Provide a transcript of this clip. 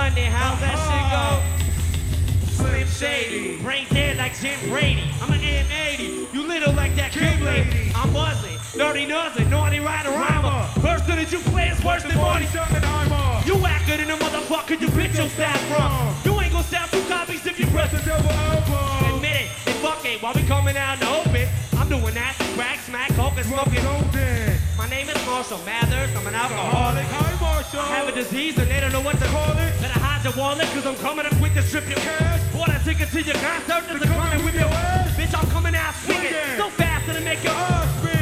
Monday, how's that shit go? Slim Shady, brain dead like Jim Brady. I'm an M80, you little like that Cube Lady. I'm buzzing, dirty nuzzing, naughty rider rhymer. First that you play is worse than Marty Schottenheimer. You act good in a motherfucker, you bitch your style from. You ain't gonna sell 2 copies if you press the double elbow. Admit it, and fuck it, while we coming out in the open. I'm doing that, crack, smack, coke, and smoking. My name is Marshall Mathers, I'm an alcoholic. Hi, Marshall. I have a disease and they don't know what to call it. Better hide your wallet, cause I'm coming up quick to strip your cash. Bought a ticket to your concert, there's a coming with your ass. Bitch, I'm coming out swinging, so fast that it make your ass spin.